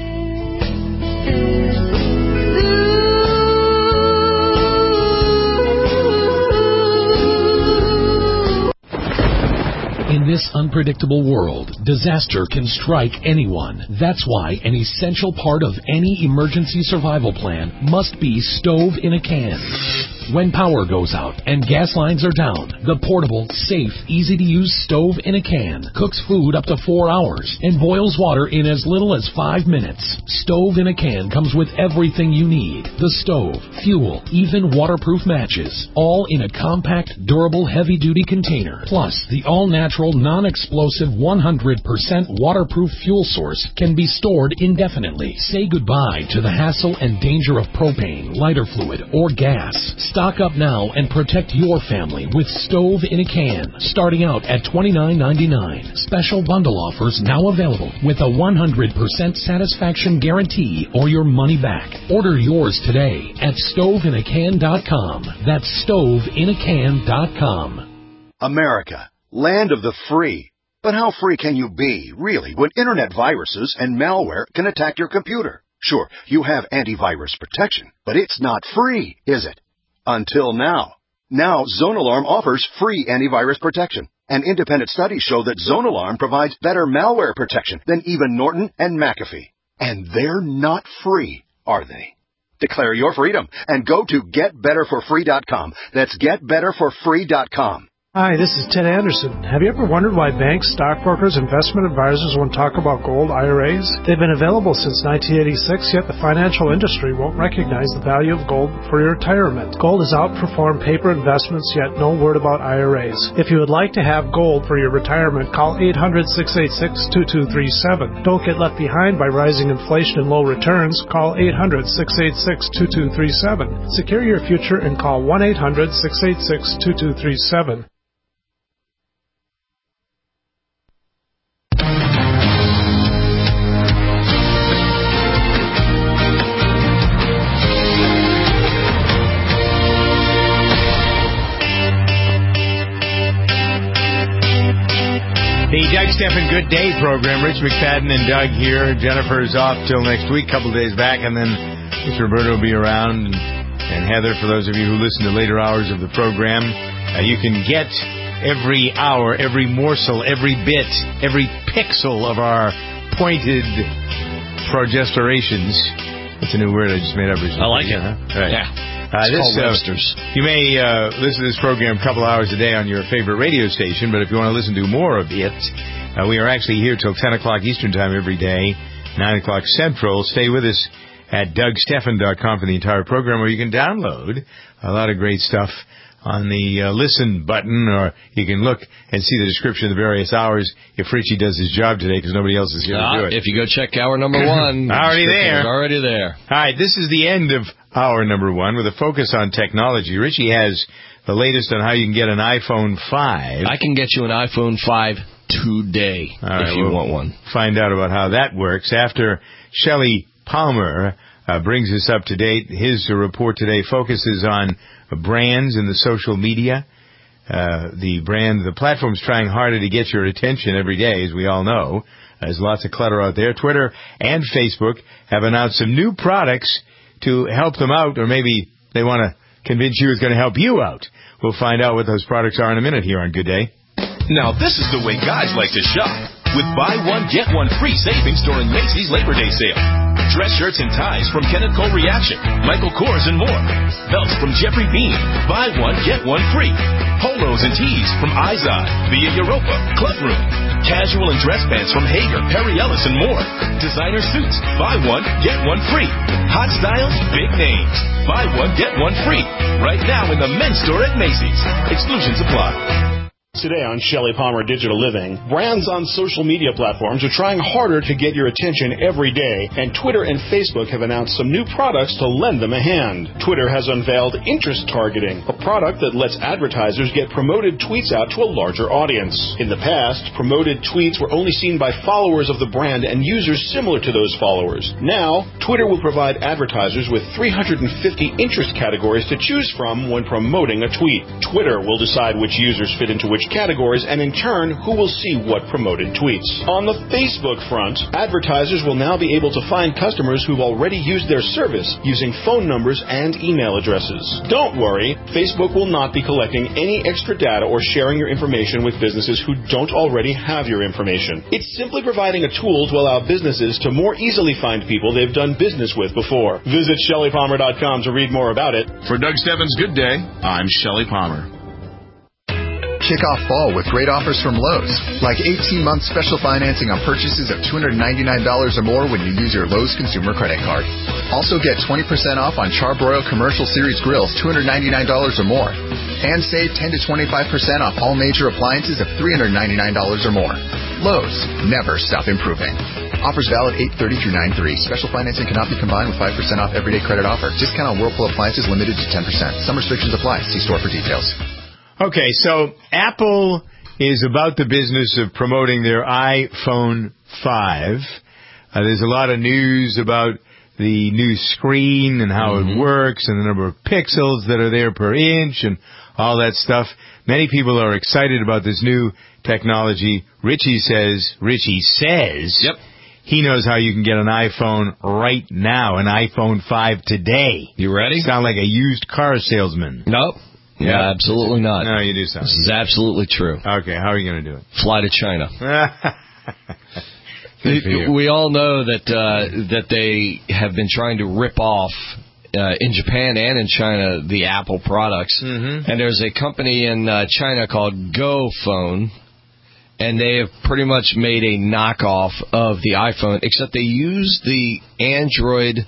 In this unpredictable world, disaster can strike anyone. That's why an essential part of any emergency survival plan must be stove in a can. When power goes out and gas lines are down, the portable, safe, easy-to-use stove in a can cooks food up to four hours and boils water in as little as five minutes. Stove in a can comes with everything you need. The stove, fuel, even waterproof matches, all in a compact, durable, heavy-duty container. Plus, the all-natural, non-explosive, one hundred percent waterproof fuel source can be stored indefinitely. Say goodbye to the hassle and danger of propane, lighter fluid, or gas. Stock up now and protect your family with stove in a can, starting out at twenty-nine ninety-nine. Special bundle offers now available with a one hundred percent satisfaction guarantee or your money back. Order yours today at stove in a can dot com. That's stove in a can dot com. America, land of the free. But how free can you be, really, when internet viruses and malware can attack your computer? Sure, you have antivirus protection, but it's not free, is it? Until now. Now, ZoneAlarm offers free antivirus protection. And independent studies show that ZoneAlarm provides better malware protection than even Norton and McAfee. And they're not free, are they? Declare your freedom and go to get better for free dot com. That's get better for free dot com. Hi, this is Ted Anderson. Have you ever wondered why banks, stockbrokers, investment advisors won't talk about gold I R As? They've been available since nineteen eighty-six, yet the financial industry won't recognize the value of gold for your retirement. Gold has outperformed paper investments, yet no word about I R As. If you would like to have gold for your retirement, call eight hundred, six eight six, two two three seven. Don't get left behind by rising inflation and low returns. Call eight hundred, six eight six, two two three seven. Secure your future and call one eight hundred, six eight six, two two three seven. The Doug Stephan Good Day program. Rich McFadden and Doug here. Jennifer's off till next week, couple days back, and then Mister Roberto will be around, and, and Heather, for those of you who listen to later hours of the program. Uh, you can get every hour, every morsel, every bit, every pixel of our pointed progesterations. That's a new word I just made up recently. I like it. Huh? Right. Yeah. Uh, it's this, called uh, Webster's. You may uh, listen to this program a couple hours a day on your favorite radio station, but if you want to listen to more of it, uh, we are actually here till ten o'clock Eastern Time every day, nine o'clock Central. Stay with us at doug stephan dot com for the entire program, where you can download a lot of great stuff on the uh, listen button, or you can look and see the description of the various hours if Richie does his job today, because nobody else is here uh, to do it. If you go check hour number one. already there. Already there. All right, this is the end of hour number one with a focus on technology. Richie has the latest on how you can get an iPhone five. I can get you an iPhone five today right, if you we'll want one. Find out about how that works after Shelley Palmer uh, brings us up to date. His uh, report today focuses on uh, brands in the social media. Uh, the brand, the platform's trying harder to get your attention every day, as we all know. There's lots of clutter out there. Twitter and Facebook have announced some new products to help them out, or maybe they want to convince you it's going to help you out. We'll find out what those products are in a minute here on Good Day. Now, this is the way guys like to shop. With buy one, get one free savings during Macy's Labor Day sale. Dress shirts and ties from Kenneth Cole Reaction, Michael Kors, and more. Belts from Jeffrey Beam. Buy one, get one free. Polos and tees from Izod, Via Europa, Club Room. Casual and dress pants from Hager, Perry Ellis, and more. Designer suits. Buy one, get one free. Hot styles, big names. Buy one, get one free. Right now in the men's store at Macy's. Exclusions apply. Today on Shelley Palmer Digital Living, brands on social media platforms are trying harder to get your attention every day, and Twitter and Facebook have announced some new products to lend them a hand. Twitter has unveiled interest targeting, a product that lets advertisers get promoted tweets out to a larger audience. In the past, promoted tweets were only seen by followers of the brand and users similar to those followers. Now, Twitter will provide advertisers with three hundred fifty interest categories to choose from when promoting a tweet. Twitter will decide which users fit into which categories, and in turn, who will see what promoted tweets. On the Facebook front, advertisers will now be able to find customers who've already used their service using phone numbers and email addresses. Don't worry, Facebook will not be collecting any extra data or sharing your information with businesses who don't already have your information. It's simply providing a tool to allow businesses to more easily find people they've done business with before. Visit Shelley Palmer dot com to read more about it. For Doug Stebbins' Good Day, I'm Shelley Palmer. Kick off fall with great offers from Lowe's, like eighteen-month special financing on purchases of two hundred ninety-nine dollars or more when you use your Lowe's consumer credit card. Also get twenty percent off on Charbroil Commercial Series grills, two hundred ninety-nine dollars or more. And save ten to twenty-five percent off all major appliances of three hundred ninety-nine dollars or more. Lowe's, never stop improving. Offers valid eight thirty through nine three. Special financing cannot be combined with five percent off everyday credit offer. Discount on Whirlpool appliances limited to ten percent. Some restrictions apply. See store for details. Okay, so Apple is about the business of promoting their iPhone five. Uh, there's a lot of news about the new screen and how mm-hmm. it works and the number of pixels that are there per inch and all that stuff. Many people are excited about this new technology. Richie says, Richie says, yep. he knows how you can get an iPhone right now, an iPhone five today. You ready? Sound like a used car salesman. Nope. Yeah, yeah, absolutely not. No, you do something. This is absolutely true. Okay, how are you going to do it? Fly to China. we, we all know that uh, that they have been trying to rip off, uh, in Japan and in China, the Apple products. Mm-hmm. And there's a company in uh, China called GoPhone, and they have pretty much made a knockoff of the iPhone, except they use the Android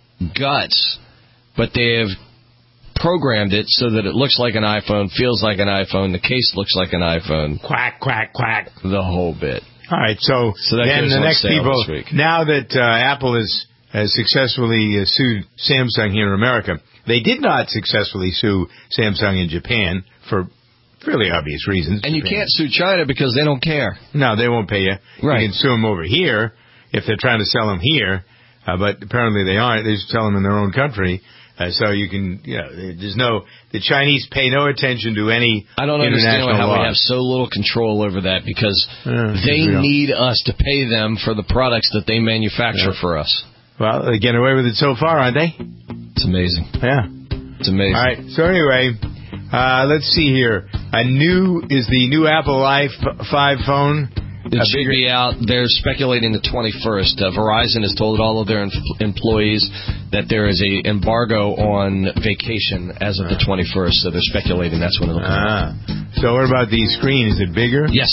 guts, but they have programmed it so that it looks like an iPhone, feels like an iPhone, the case looks like an iPhone. Quack, quack, quack. The whole bit. All right, so, so that then the next people, this week. now that uh, Apple has, has successfully uh, sued Samsung here in America, they did not successfully sue Samsung in Japan for fairly obvious reasons. And you Japan. can't sue China because they don't care. No, they won't pay you. Right. You can sue them over here if they're trying to sell them here, uh, but apparently they aren't. They sell them in their own country. Uh, so you can, you know, there's no, the Chinese pay no attention to any I don't understand how laws. we have so little control over that because uh, they need us to pay them for the products that they manufacture yeah. for us. Well, they're getting away with it so far, aren't they? It's amazing. Yeah. It's amazing. All right. So anyway, uh, let's see here. A new, is the new Apple i five phone? It should be out. They're speculating the twenty-first. Uh, Verizon has told all of their em- employees that there is a embargo on vacation as of the twenty-first, so they're speculating that's when it'll come ah. out. So what about the screen? Is it bigger? Yes.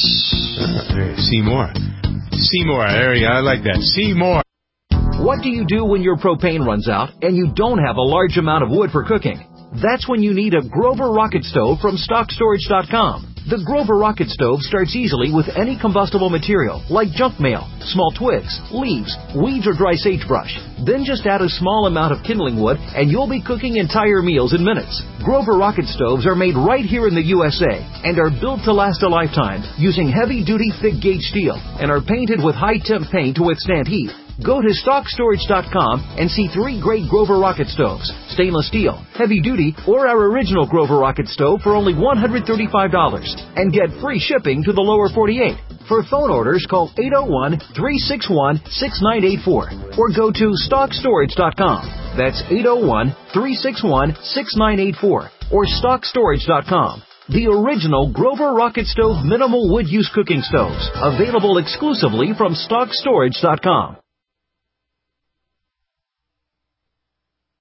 Uh, see more. See more. There you go. I like that. See more. What do you do when your propane runs out and you don't have a large amount of wood for cooking? That's when you need a Grover Rocket Stove from stock storage dot com. The Grover Rocket Stove starts easily with any combustible material, like junk mail, small twigs, leaves, weeds, or dry sagebrush. Then just add a small amount of kindling wood, and you'll be cooking entire meals in minutes. Grover Rocket Stoves are made right here in the U S A and are built to last a lifetime using heavy-duty, thick-gauge steel and are painted with high-temp paint to withstand heat. Go to stock storage dot com and see three great Grover Rocket Stoves, stainless steel, heavy duty, or our original Grover Rocket Stove for only one hundred thirty-five dollars and get free shipping to the lower forty-eight. For phone orders, call eight oh one, three six one, six nine eight four or go to stock storage dot com. That's eight oh one, three six one, six nine eight four or stock storage dot com. The original Grover Rocket Stove minimal wood use cooking stoves, available exclusively from stock storage dot com.